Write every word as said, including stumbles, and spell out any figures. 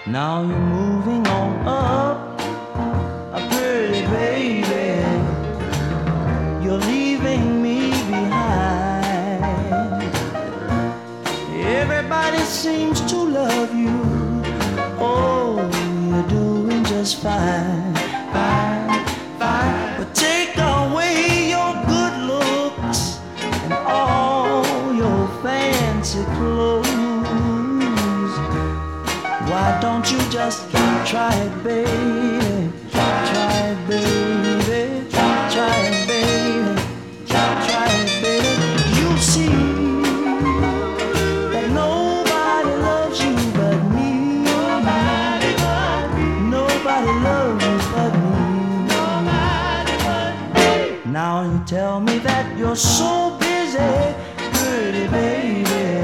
Now you're moving on up, a pretty baby. You're leaving me behind. Everybody seems to love you. Oh, you're doing just fine, fine, fine. But take away your good looks and all your fancy clothes. Why don't you just try it, baby? Try it, baby. Try it, baby. Try it, baby. You'll see that nobody loves you but me. Nobody but me. Nobody loves you but me. Nobody but me. Now you tell me that you're so busy, pretty baby.